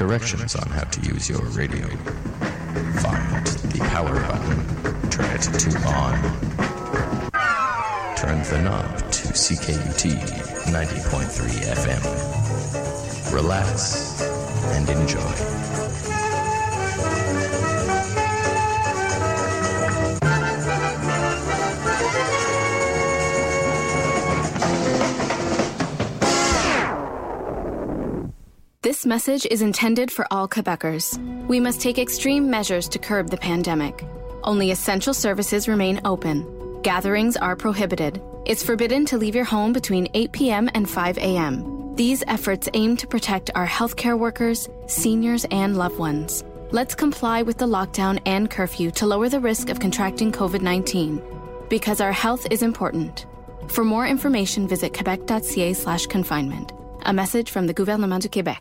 directions on how to use your radio. Find the power button. Turn it to on. Turn the knob to CKUT 90.3 FM. Relax and enjoy. This message is intended for all Quebecers. We must take extreme measures to curb the pandemic. Only essential services remain open. Gatherings are prohibited. It's forbidden to leave your home between 8 p.m. and 5 a.m. These efforts aim to protect our healthcare workers, seniors, and loved ones. Let's comply with the lockdown and curfew to lower the risk of contracting COVID-19. Because our health is important. For more information, visit quebec.ca/confinement. A message from the Gouvernement du Québec.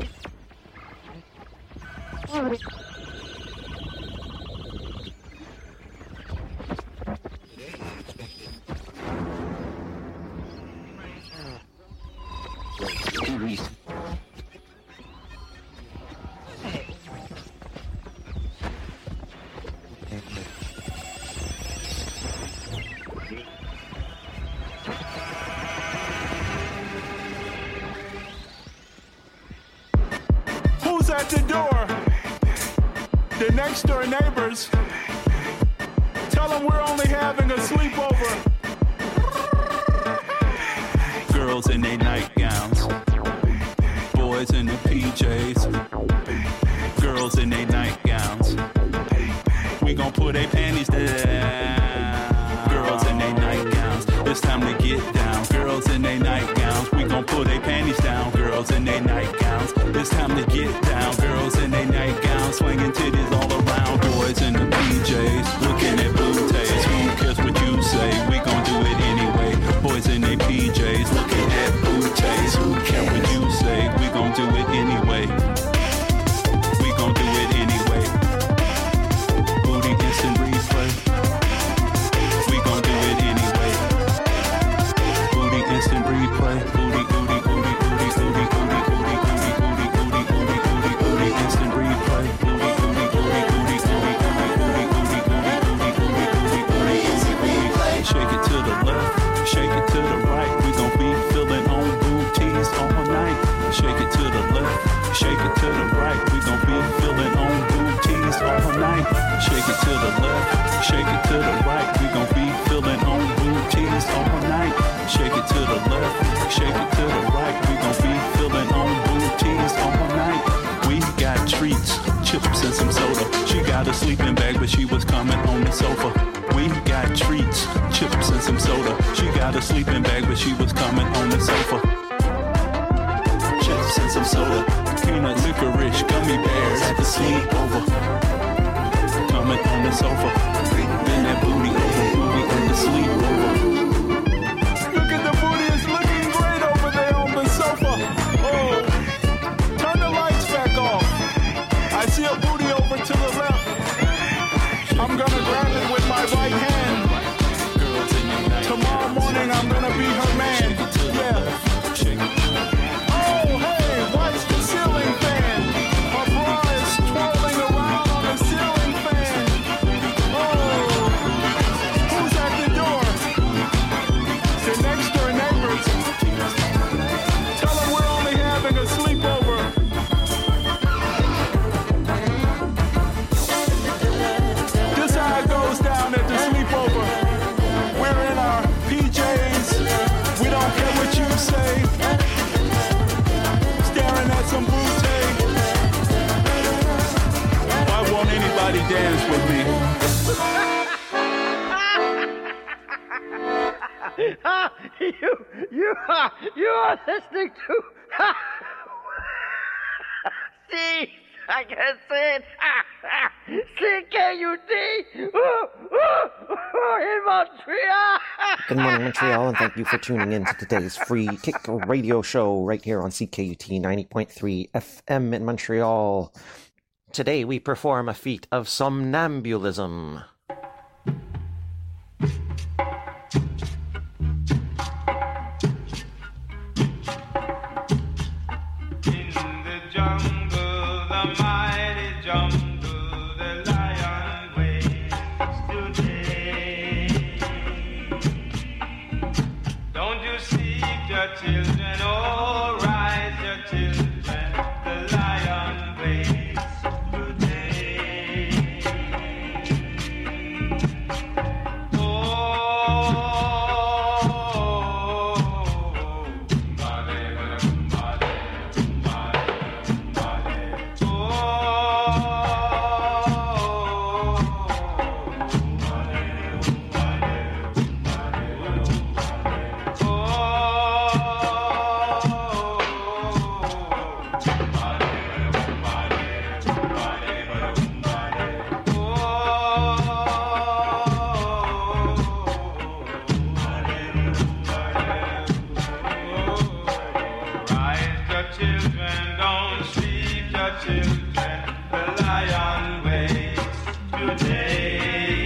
Who's at the door? The next door neighbors. Tell them we're only having a sleepover. Girls in their nightgowns, boys in their PJs. Girls in their nightgowns, we gon' put their panties down. Girls in their nightgowns, it's time to get down. Girls in their nightgowns, we gon' put their panties down. Girls in their nightgowns, it's time to get down. Girls in their nightgowns, swinging titties all around. Boys in the PJs, looking at booties. Who cares what you say? We gon' do it anyway. Boys in their PJs, looking at booties. Who cares what you say? We gon' do it anyway. We gon' do it anyway. Booty instant replay. We gon' do it anyway. Booty instant replay. Booty, booty, booty, booty, booty, booty, booty, booty, booty, booty, booty, booty, booty, instant replay. Booty, booty, booty, booty, booty, booty, booty, booty, booty, booty, booty, booty, booty, instant replay. Shake it to the left, shake it to the right. We gon' be feeling on booties all night. Shake it to the left, shake it to the right. We gon' be feeling on booties all night. Shake it to the left, shake it to the right. We gon' be feeling on booties all night. Shake it to the left, shake it to the right. We gon' be feeling on booties all night. We got treats, chips and some soda. She got a sleeping bag, but she was coming on the sofa. We got treats, chips and some soda. She got a sleeping bag, but she was coming on the sofa. Chips and some soda, peanut licorice, gummy bears at the sleepover. Coming on the sofa, then that booty over, booty on the sleepover. Look at the booty, it's looking great over there on the sofa. Oh, turn the lights back off. I see a booty over to the left. I'm gonna grab it with my right hand. Tomorrow morning I'm gonna be her man. Yeah. Oh, hey, watch the ceiling fan. Her bra is twirling around on the ceiling fan. Oh, who's at the door? The next door neighbors. Tell them we're only having a sleepover. This how it goes down at the sleepover. We're in our PJs. We don't care what you say. Staring at some booty. Why won't anybody dance with me? You are listening to see, I can say it. CKUT in Montreal. Good morning, Montreal, and thank you for tuning in to today's free kick radio show right here on CKUT 90.3 FM in Montreal. Today we perform a feat of somnambulism. In the jungle your children, oh, rise your children. The lion waits today. Oh, rise your children, don't sleep your children. The lion waits today.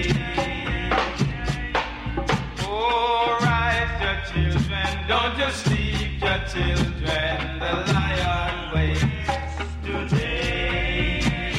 Oh, rise your children, don't just sleep your children. The lion waits today.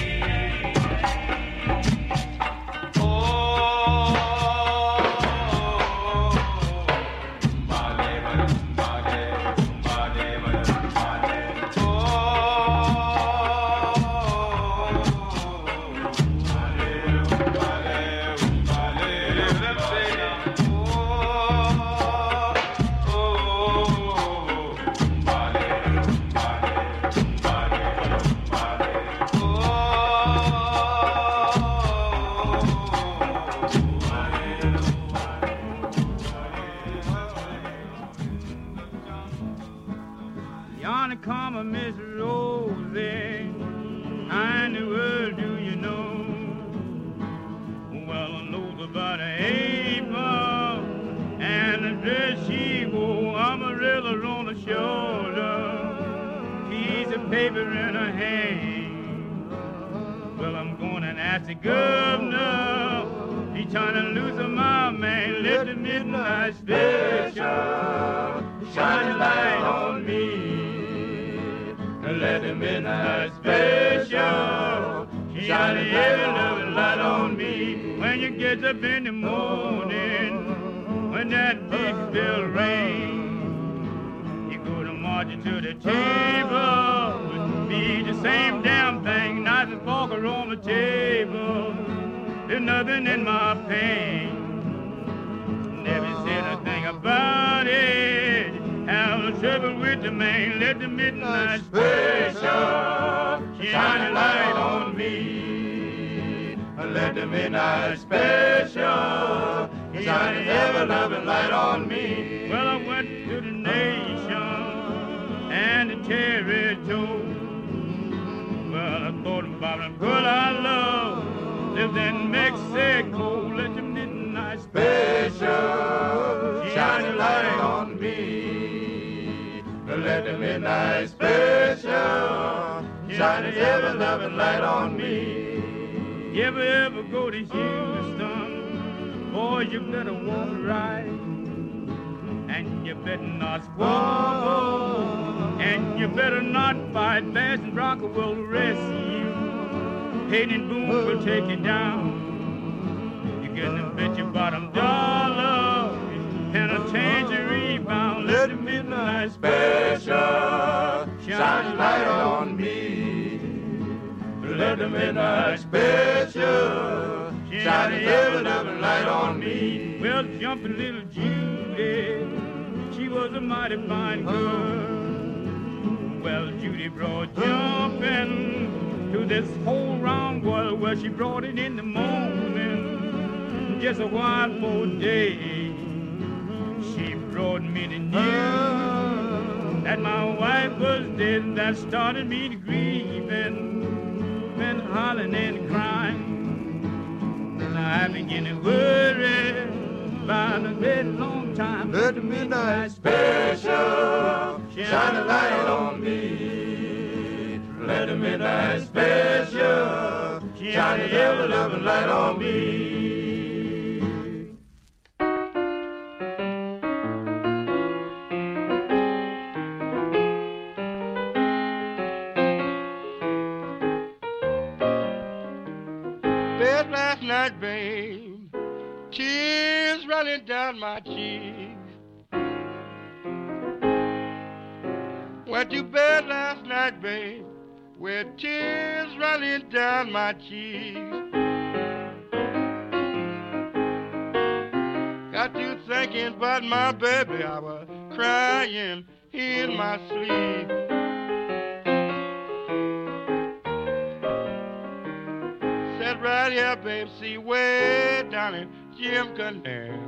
Yonder come a Miss Rosie, how in the world do you know? Well, I knows about an apron and the dress she wore, umbrella on the shoulder, piece of paper in her hand. Well, I'm going and ask the governor, he trying to lose my man, let the midnight special shine a light on me. Let the midnight special shine a heavy loving light on me. When you get up in the morning, when that big bell rings, you go to march to the table, be the same damn thing, knife and fork are on the table. There's nothing in my pain. Never said a thing about it. Have a trouble with the man. Let the midnight special shine a light on me. Let the midnight special shine a ever-loving light on me. Well, I went to the nation and the territory. Well, I thought about a girl I love lives in Mexico. Let the midnight special shine a light on me. Let the midnight special shine a ever-loving light on me. You ever go to Houston? Boy, you better walk right. And you better not squabble. And you better not fight. Bass and Bronco will rescue you. Hayden and Boone will take you down. You get them bet your bottom dollar and a change to rebound. Let the midnight special shine a light on me. Let the midnight special shine a ever-loving light on me. Well, jumping little Judy, she was a mighty fine girl. Well, Judy brought jumping to this whole round world. Well, she brought it in the morning, just a while for day. She brought me the news that my wife was dead. That started me to grieving, been hollering and crying. And I began to worry about a very long time. Let the midnight special shine a light on me. Let the midnight special shine a ever-loving light on me. Last night, babe, tears running down my cheeks. Went to bed last night, babe, with tears running down my cheeks. Got to thinking about my baby, I was crying in my sleep. Sat right here, babe, see way down in Jim Canal.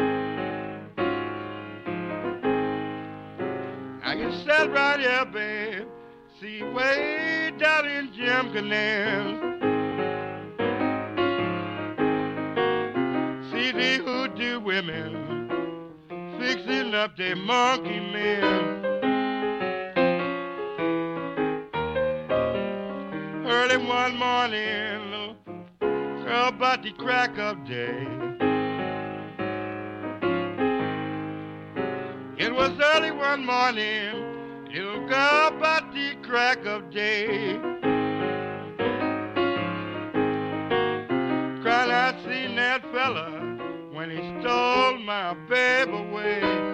I can sit right here, babe, see way down in Jim Canal. See the hoodoo women fixing up their monkey men. Early one morning, about the crack of day. It was early one morning, it'll go about the crack of day. Cried I seen that fella when he stole my babe away.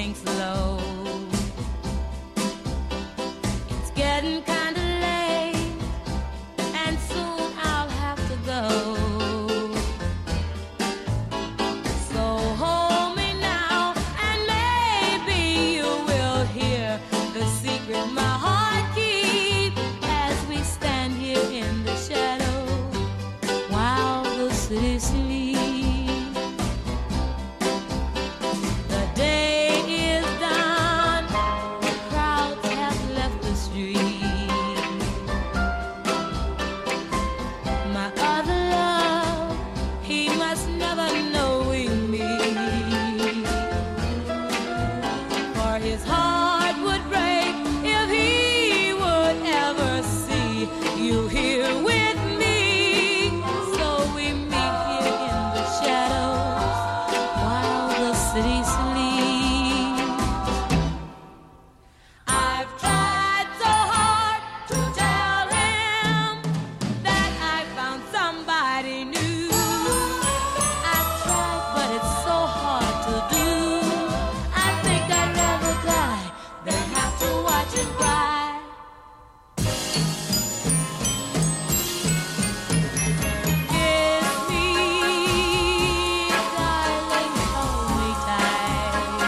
moving slow. It's getting kinda late, and soon I'll have to go. So hold me now, and maybe you will hear the secret my heart keeps as we stand here in the shadow while the city sleeps. The day is done, the crowds have left the street. My other love, he must never know we meet, for his heart would break if he would ever see you here with me. So we meet here in the shadows while the city sleeps. I've tried so hard to tell him that I found somebody new. I've tried, but it's so hard to do. I think I'd rather die than have to watch him cry. Kiss me, darling, hold me tight.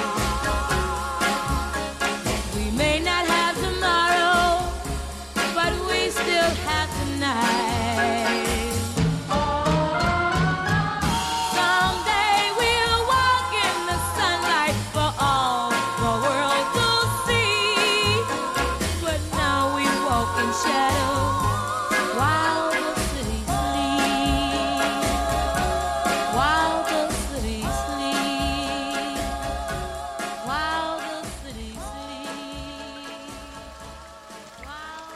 We may not have tomorrow, but we still have tonight. Someday we'll walk in the sunlight for all the world to see. But now we walk in shadow while the city sleeps. While the city sleeps. While the city sleeps. While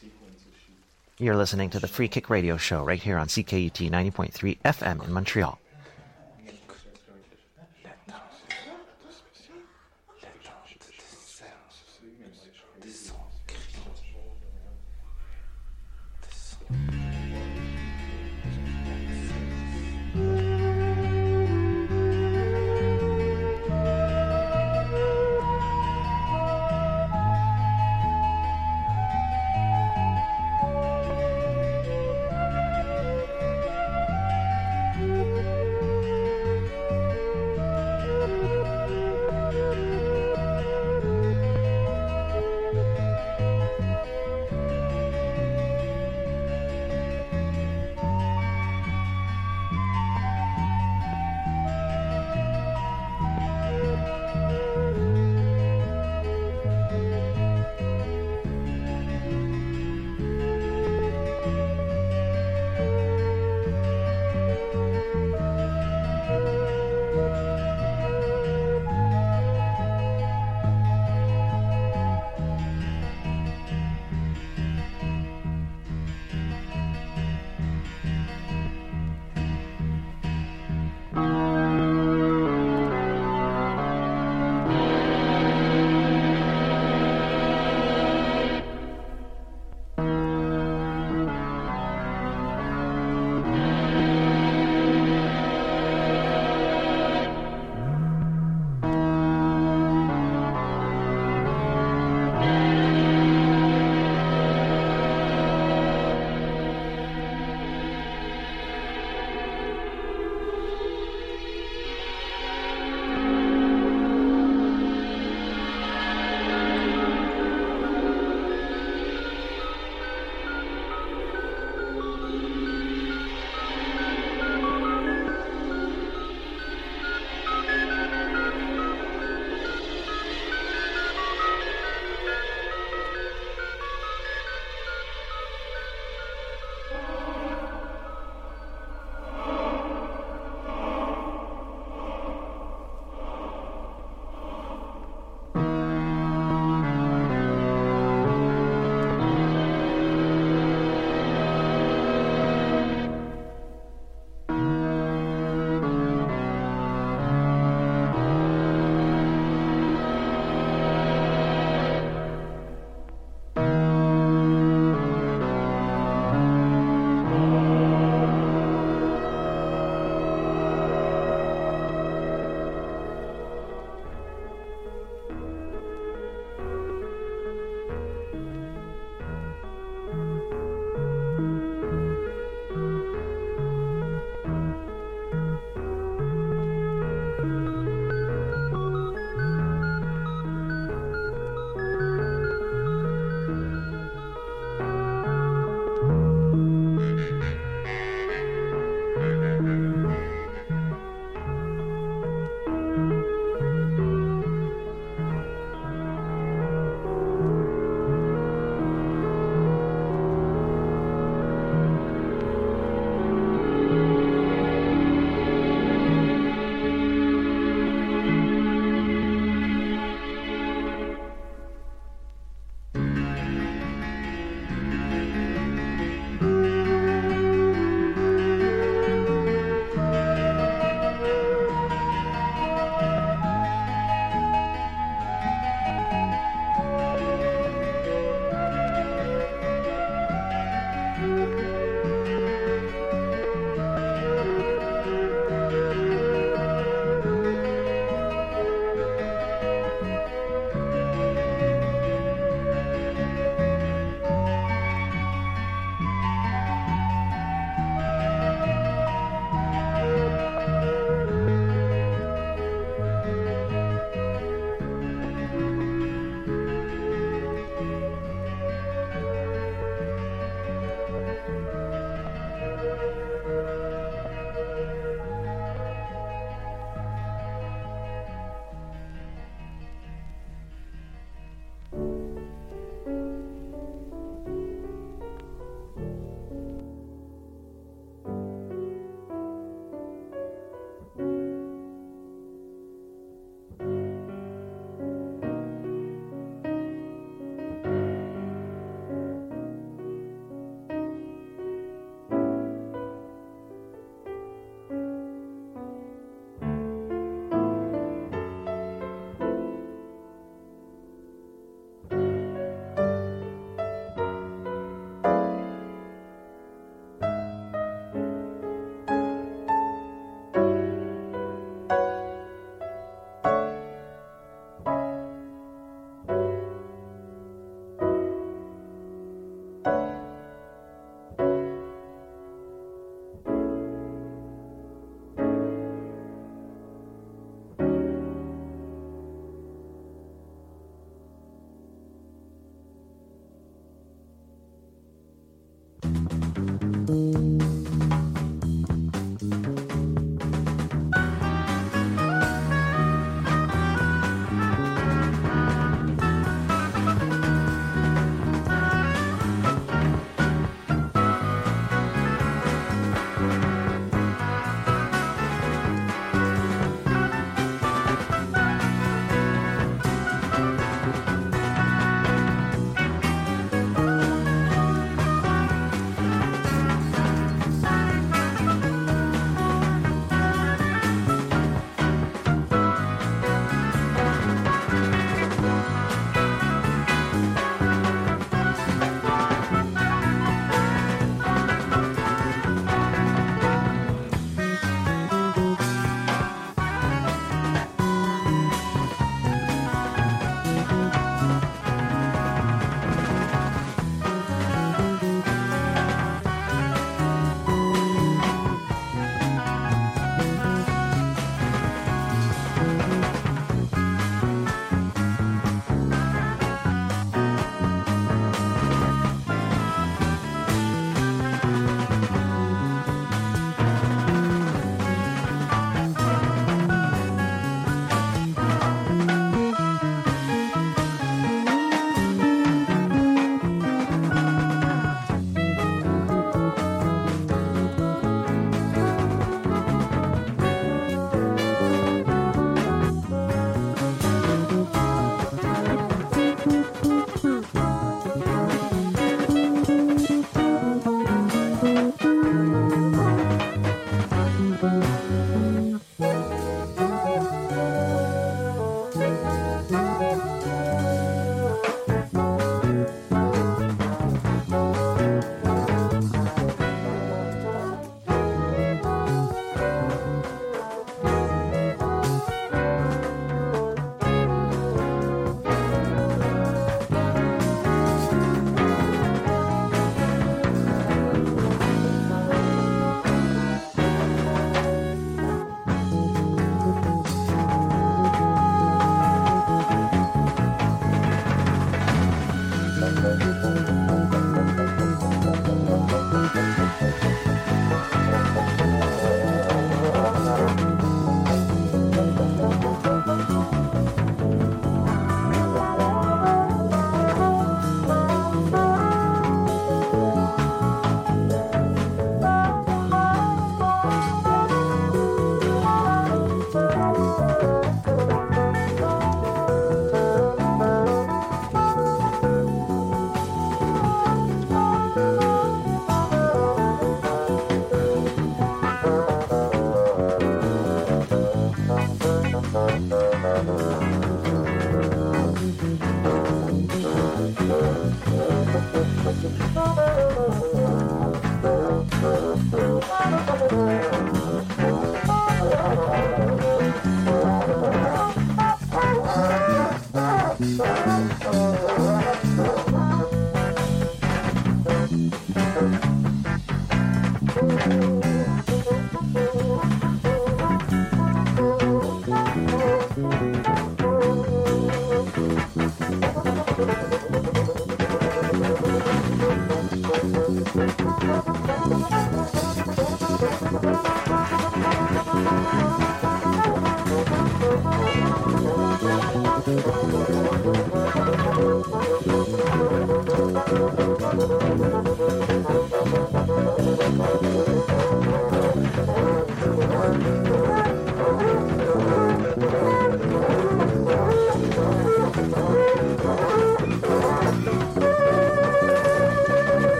You're listening to the Free Kick Radio Show right here on CKUT 90.3 FM in Montreal.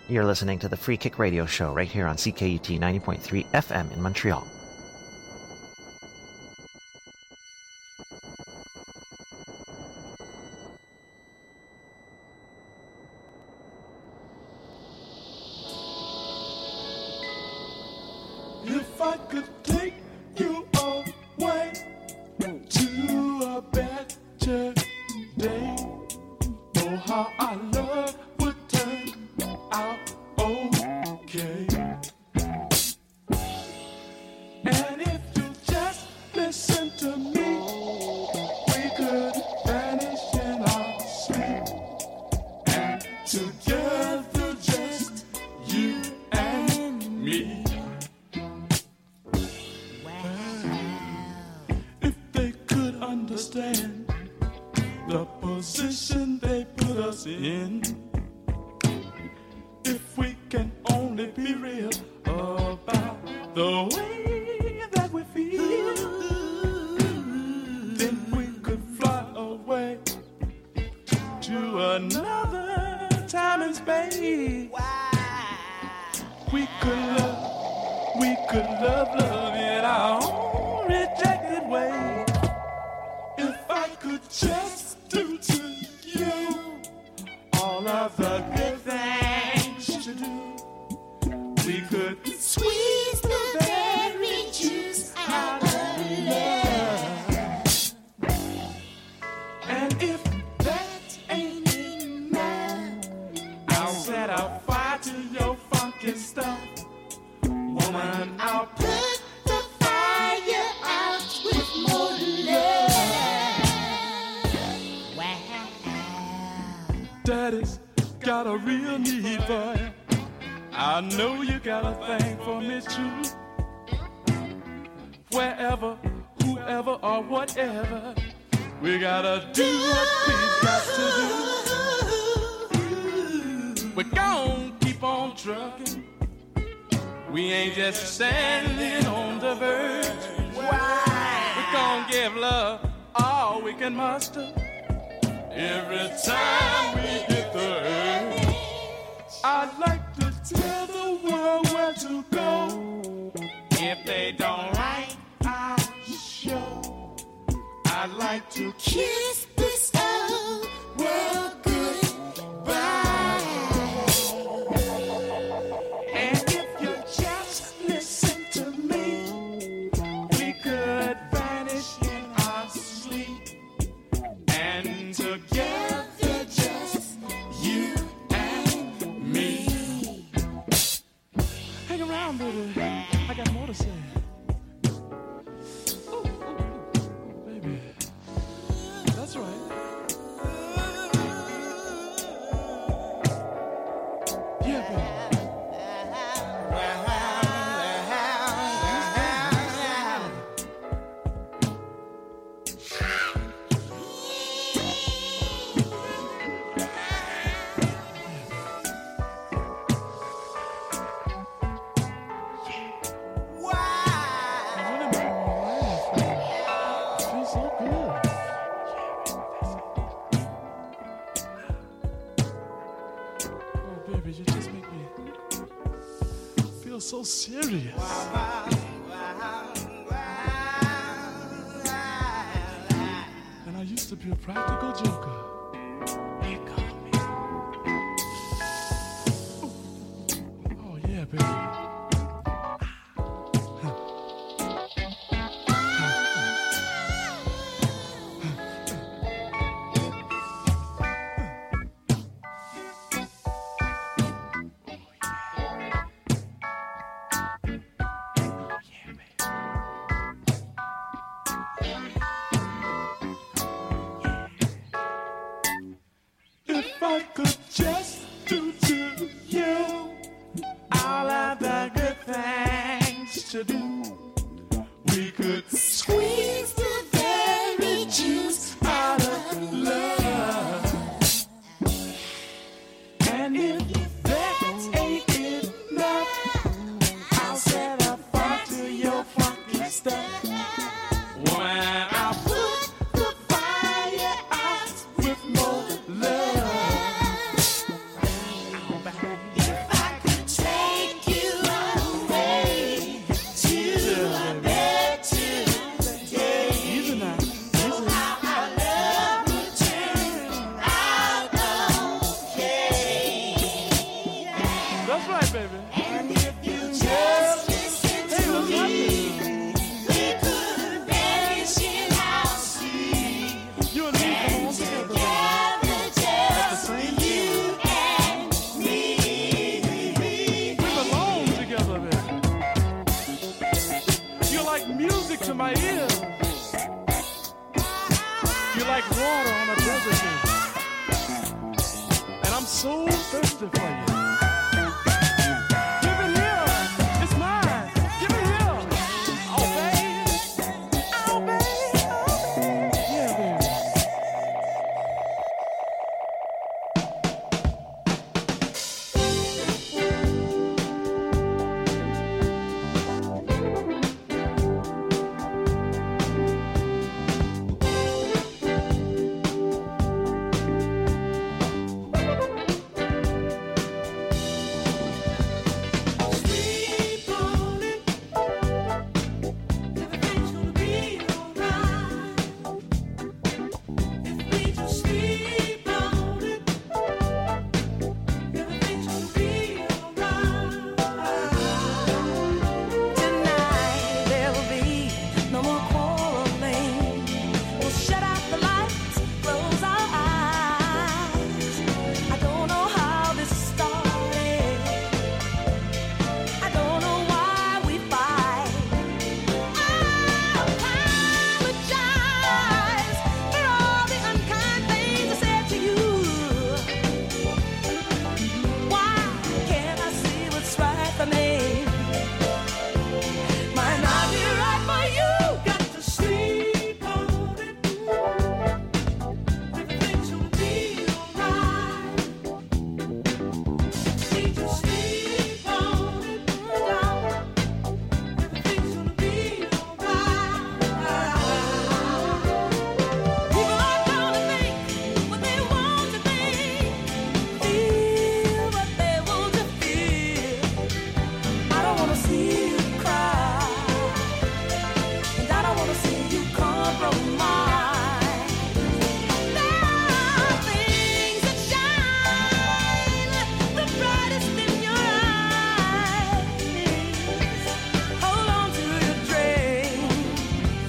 You're listening to the Free Kick Radio Show right here on CKUT 90.3 FM in Montreal. If I could take you away to a better day, oh how our love would turn out okay. And if you just listen to me, we could vanish in our sleep, and together just you and me. If they could understand the position they put us in, if we can only be real about the way that we feel, then we could fly away to another time and space. We could love in our own rejected way. If I could just do to you all of the good things you do, we could squeeze the very juice out of love. And if that ain't enough, I'll set a fire to your funky stuff. Woman, I'll put the fire out with more love. Wow. Daddy's got a real need for you. I know you got a thing for me too. Wherever, whoever, or whatever, we gotta do what we got to do. We're gonna keep on trucking. We ain't just standing on the verge. We're gonna give love all we can muster every time we hit the earth. I'd like to tell the world where to go. If they don't like our show, I'd like to kiss this old world goodbye. And if you just listen to me, we could vanish in our sleep, and together just you and me. Hang around, baby. I got more to say. Baby, that's right. Yeah, baby. So serious. And I used to be a practical joker. Here come me. Oh yeah, baby. If I could just do to you all of the good things to do, we could squeeze the very juice out of love. And if that ain't enough, I'll set a fire to your funky stuff. When I put the fire out with more love. If I baby. And if you just listen to me, we could vanish in our sleep. You and me come on together. Together just you and me. We belong together, baby. You're like music to my ears. You're like water on a desert day. And I'm so thirsty for you. Give it here. It's mine. Give it here. Oh, baby. Oh, baby. Oh, baby. Yeah, baby. Sleep on it. Everything's gonna be alright. If we just sleep on it, everything's gonna be alright. Tonight there will be no more quarreling. We'll shut out the lights, close our eyes. I don't know how this started. I don't know why we fight. I apologize for all the unkind things I said to you. Why can't I see what's right for me? Might not be right for you. Got to sleep on it. Everything's gonna be alright. Need to sleep on it, darling. Everything's gonna be alright. People are gonna think what they want to think, feel what they want to feel. I don't wanna see you cry, and I don't wanna see you compromise. There are things that shine the brightest in your eyes. Hold on to your dreams.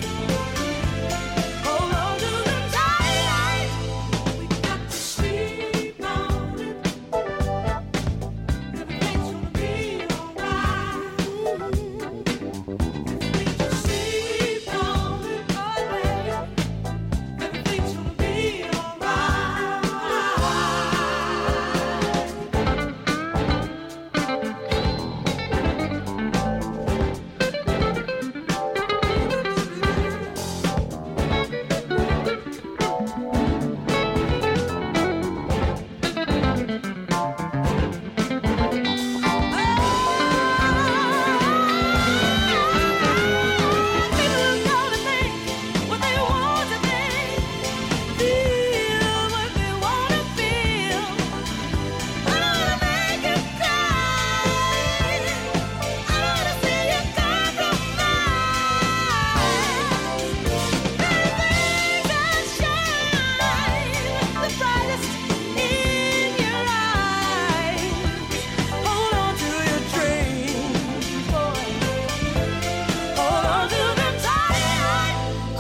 Hold on to them tight. We got to sleep on it. Everything's gonna be alright. If we just sleep on it, oh baby, everything's gonna be alright. People are gonna think what they want to think, feel what they wanna feel. I don't wanna make you cry. I don't wanna see you compromise. There are things that shine the brightest in your eyes. Hold on to your dreams, boy. Hold on to them tight.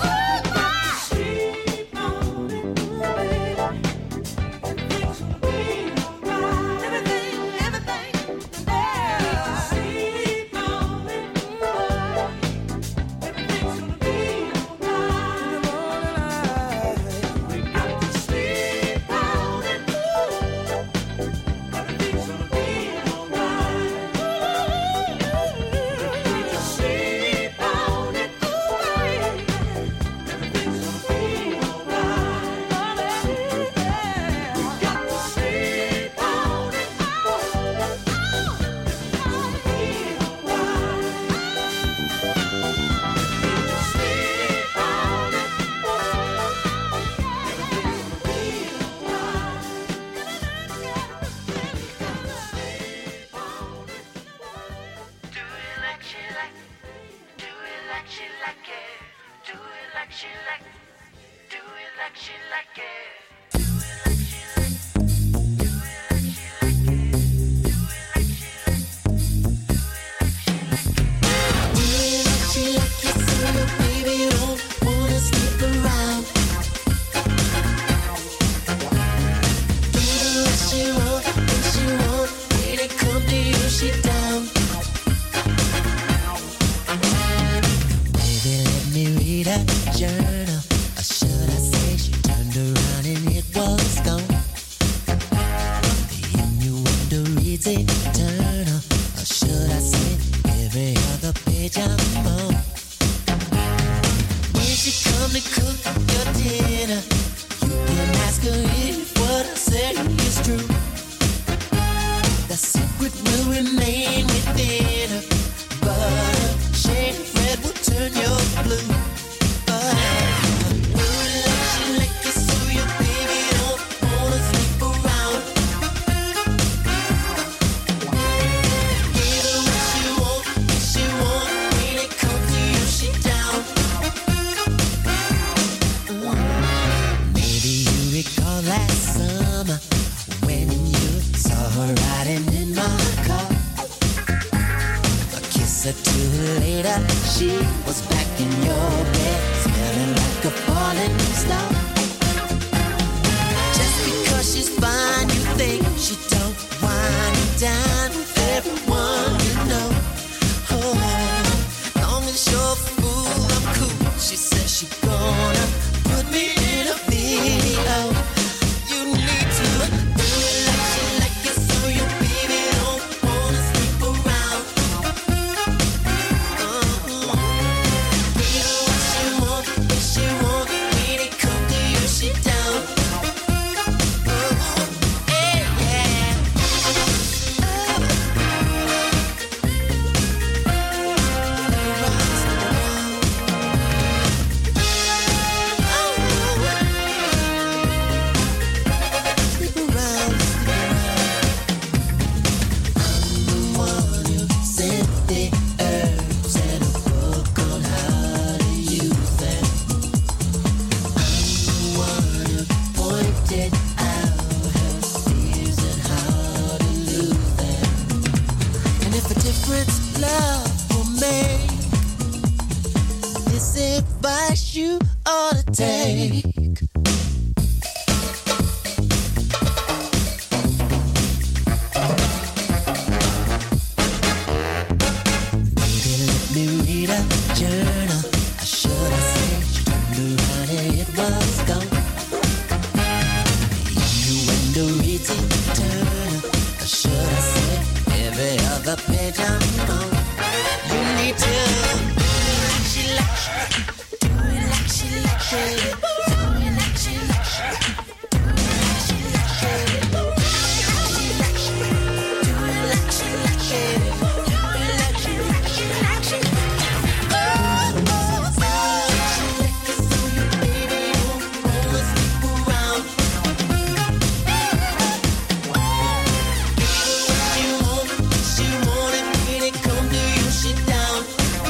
Sleep on it, baby. Everything's gonna be alright. Everything, yeah. Sleep on it, everything's gonna be alright. We got to sleep on it. Everything's gonna be alright. We just sleep on it, baby. Everything's gonna be alright. We got to sleep on it. easy turner, or should I say every other page I'm on? When she come to cook your dinner, you can ask her if what I say is true. The secret will remain within her, but a shade of red will turn your blue. Later, she was back in your bed, smelling like a falling star. Just because she's fine, you think she don't whine and dine with everyone you know. Oh, long as you're a fool, I'm cool. She says she gonna put me in a video. You need to do it like she like it, so your baby don't wanna sleep around. Advice you ought to take. Maybe let me read a journal. Or should I say she turned around and it was gone? Innuendo reads it turn. Or should I say every other page I'm on? You need to she wanted me to come to you, she down.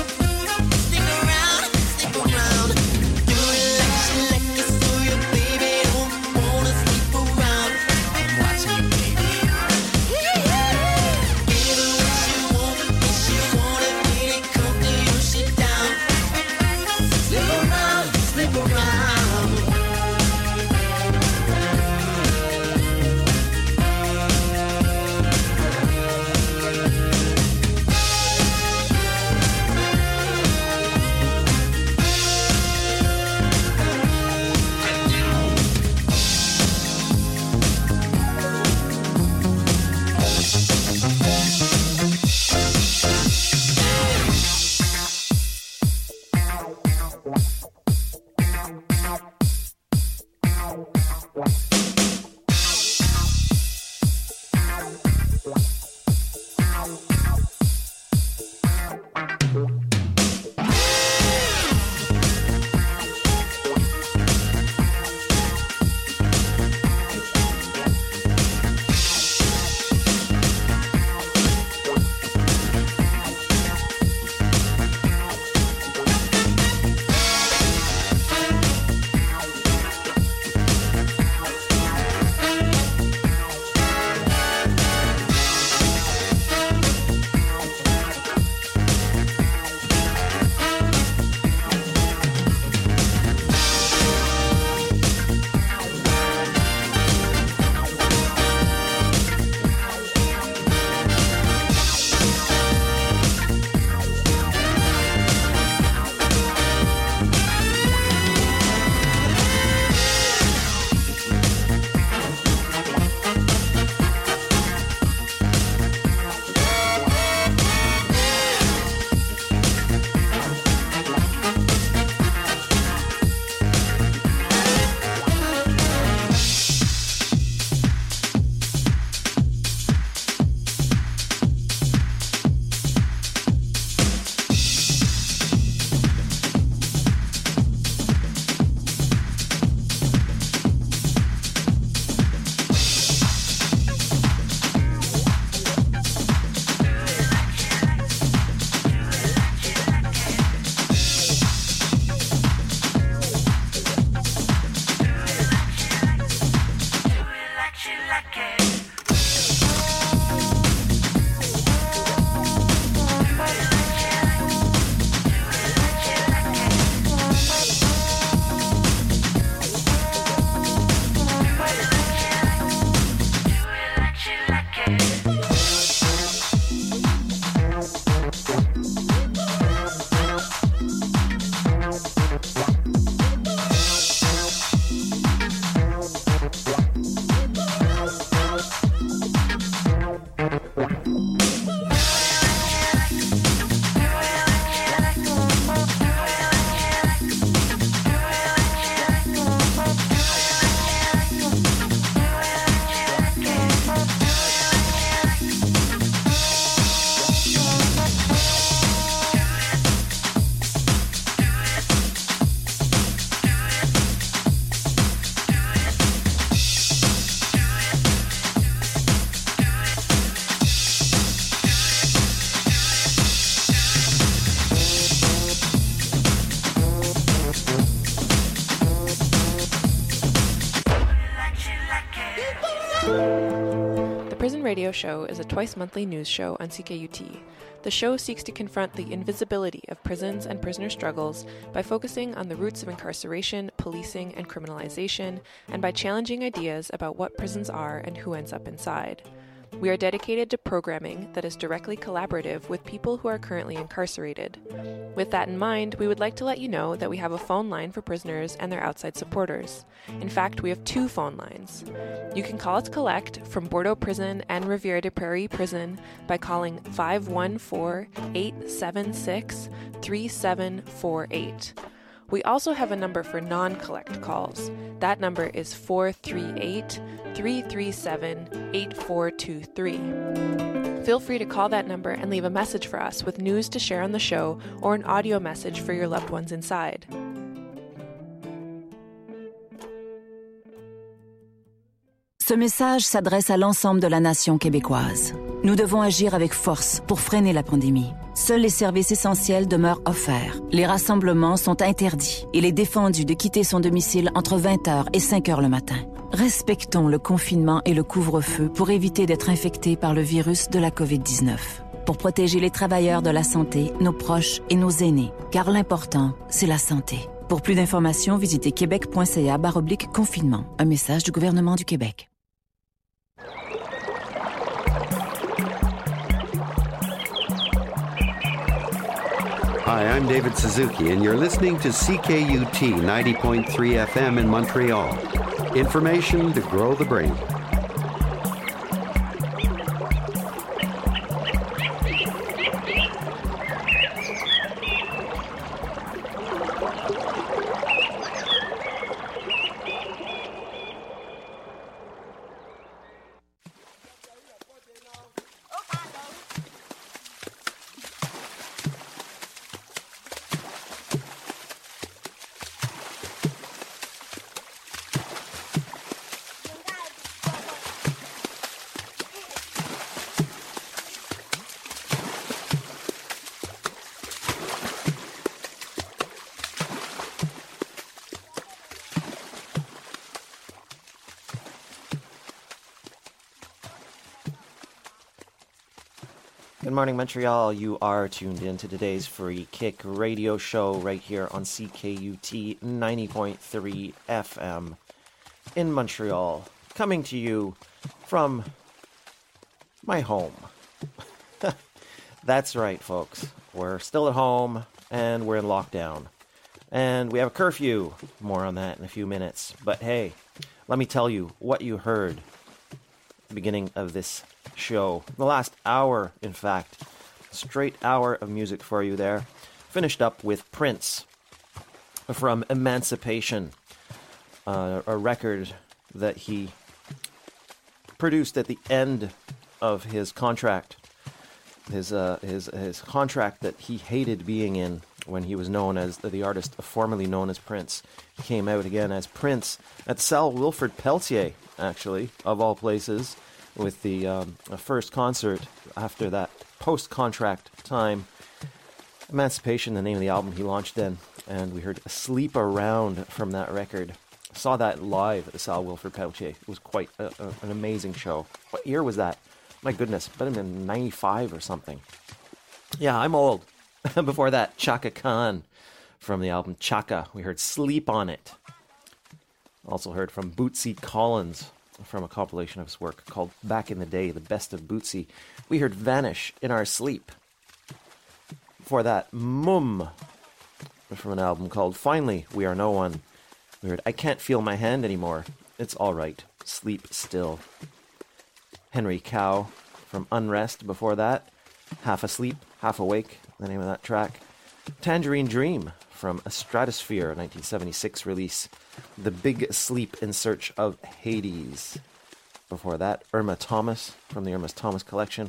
Radio Show is a twice-monthly news show on CKUT. The show seeks to confront the invisibility of prisons and prisoner struggles by focusing on the roots of incarceration, policing, and criminalization, and by challenging ideas about what prisons are and who ends up inside. We are dedicated to programming that is directly collaborative with people who are currently incarcerated. With that in mind, we would like to let you know that we have a phone line for prisoners and their outside supporters. In fact, we have 2 phone lines. You can call us collect from Bordeaux Prison and Rivière des Prairies Prison by calling 514-876-3748. We also have a number for non-collect calls. That number is 438-337-8423. Feel free to call that number and leave a message for us with news to share on the show or an audio message for your loved ones inside. Ce message s'adresse à l'ensemble de la nation québécoise. Nous devons agir avec force pour freiner la pandémie. Seuls les services essentiels demeurent offerts. Les rassemblements sont interdits. Il est défendu de quitter son domicile entre 20h et 5h le matin. Respectons le confinement et le couvre-feu pour éviter d'être infectés par le virus de la COVID-19. Pour protéger les travailleurs de la santé, nos proches et nos aînés. Car l'important, c'est la santé. Pour plus d'informations, visitez québec.ca/confinement. Un message du gouvernement du Québec. Hi, I'm David Suzuki, and you're listening to CKUT 90.3 FM in Montreal. Information to grow the brain. Good morning, Montreal. You are tuned in to today's Free Kick radio show right here on CKUT 90.3 FM in Montreal. Coming to you from my home. That's right, folks. We're still at home and we're in lockdown. And we have a curfew. More on that in a few minutes. But hey, let me tell you what you heard at the beginning of this show. The last hour, in fact. Straight hour of music for you there. Finished up with Prince from Emancipation, a record that he produced at the end of his contract. His contract that he hated being in when he was known as the artist formerly known as Prince. He came out again as Prince at Salle Wilfrid Pelletier, actually, of all places, with the first concert after that post-contract time. Emancipation, the name of the album he launched then, and we heard Sleep Around from that record. Saw that live at the Salle Wilfrid Pelletier. It was quite an amazing show. What year was that? My goodness, better than 95 or something. Yeah, I'm old. Before that, Chaka Khan from the album Chaka. We heard Sleep on It. Also heard from Bootsy Collins from a compilation of his work called Back in the Day, The Best of Bootsy. We heard Vanish in Our Sleep. Before that, Mum from an album called Finally, We Are No One. We heard I Can't Feel My Hand Anymore. It's Alright. Sleep Still. Henry Cow from Unrest before that. Half Asleep, Half Awake, the name of that track. Tangerine Dream from A Stratosphere, 1976 release. The Big Sleep in Search of Hades. Before that, Irma Thomas from the Irma Thomas collection.